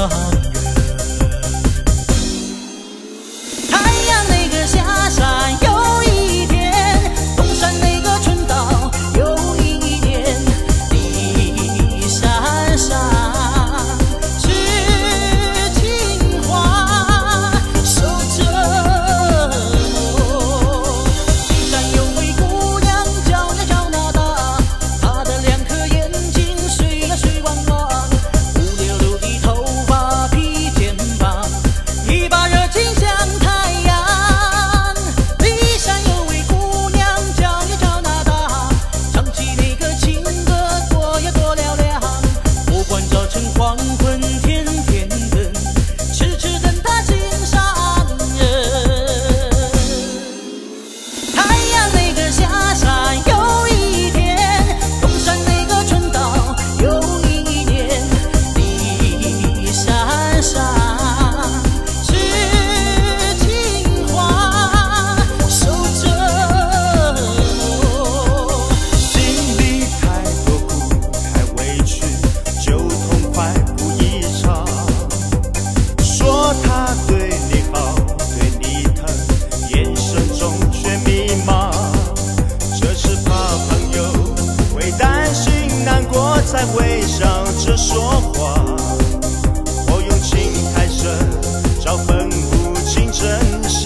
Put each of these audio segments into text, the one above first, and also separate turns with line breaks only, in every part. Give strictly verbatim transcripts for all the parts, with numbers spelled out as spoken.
才会笑着说话。我用情太深，早分不清真相。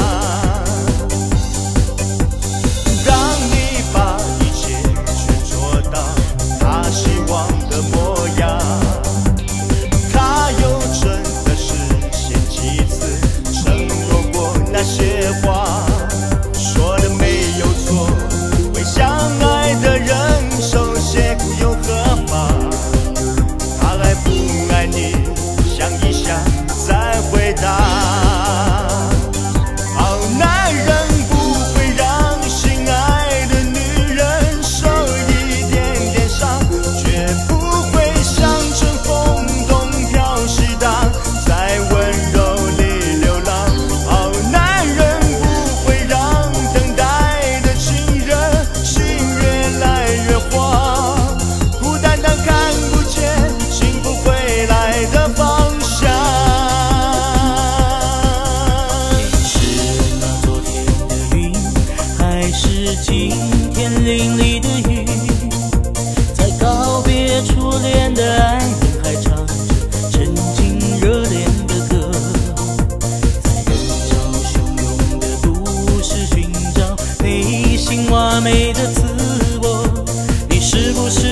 当你把一切全做到他希望的模样，他又真的实现几次承诺过那些话？说的没有错，为相爱的人受些苦又何妨？他爱不爱你，想一想再回答。好男人不会让心爱的女人受一点点伤，绝不会像乘风东飘西荡，在温柔里流浪。好男人不会让等待的情人心越来越慌，孤单到看不见幸福回来的方向。
你是那昨天的云，还是今天淋漓的雨？在告别初恋的爱人，还唱着曾经热恋的歌，在人潮汹涌的都市寻找内心完美的自我。你是不是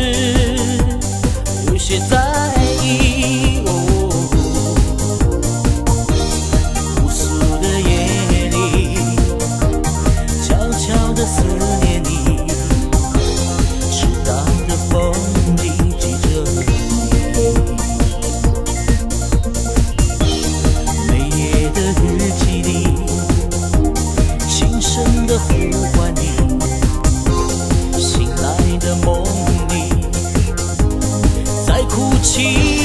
有些在意我？无数的夜里，悄悄地思念你，适当的风里记着你，每夜的日记里，轻声地呼唤你，醒来的梦里在哭泣。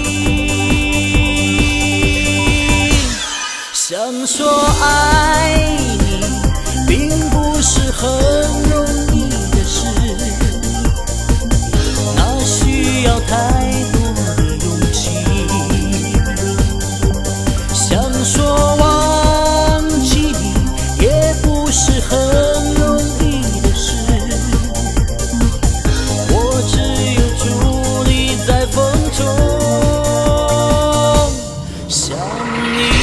想说爱你，并不是很容易的事，那需要太多的勇气。想说忘记你，也不是很容易的事，我只有伫立在风中想你。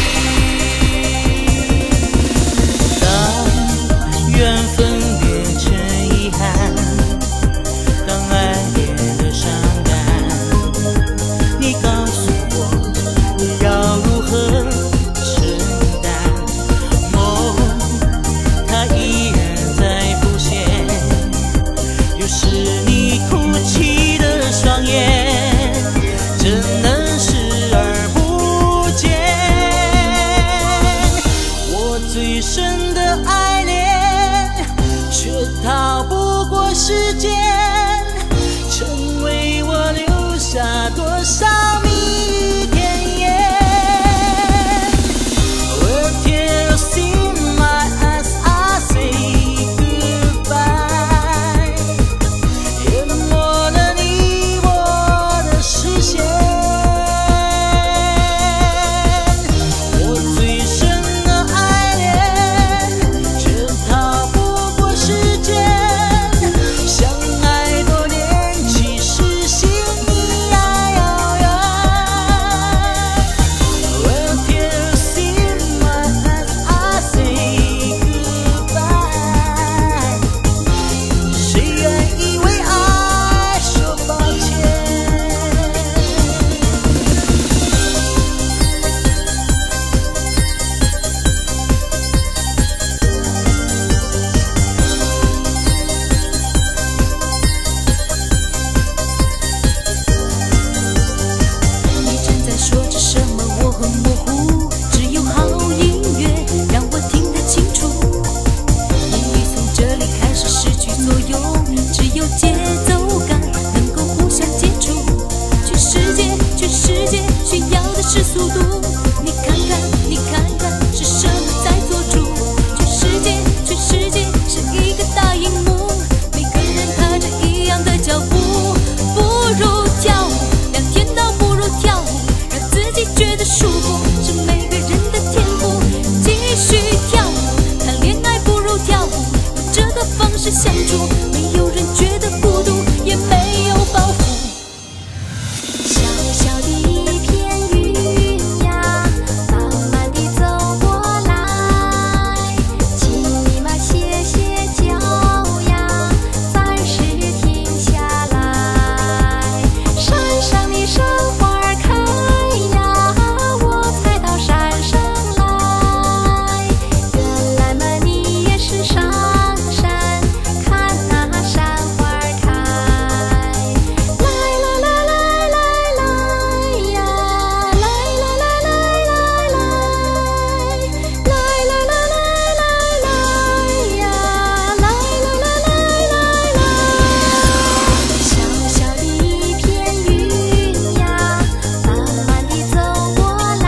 当缘分变成遗憾，当爱变得伤感，你告诉我你要如何承担。梦它依然在浮现，有时